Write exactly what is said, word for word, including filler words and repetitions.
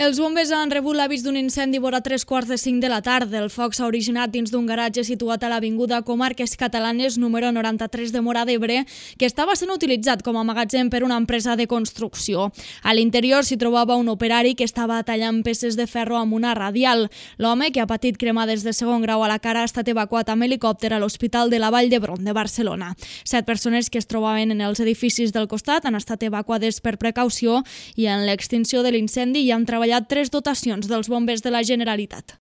Els bombers han rebut l'avís d'un incendi vora tres quarts de cinc de la tarda. El foc s'ha originat dins d'un garatge situat a l'avinguda Comarques Catalanes número noranta-tres de Móra d'Ebre, que estava sent utilitzat com a magatzem per una empresa de construcció. A l'interior s'hi trobava un operari que estava tallant peces de ferro amb una radial. L'home, que ha patit cremades de segon grau a la cara, ha estat evacuat amb helicòpter a l'Hospital de la Vall d'Hebron de Barcelona. Set persones que es trobaven en els edificis del costat han estat evacuades per precaució i en l'extinció de l'incendi hi han treballat tres dotacions dels bombers de la Generalitat.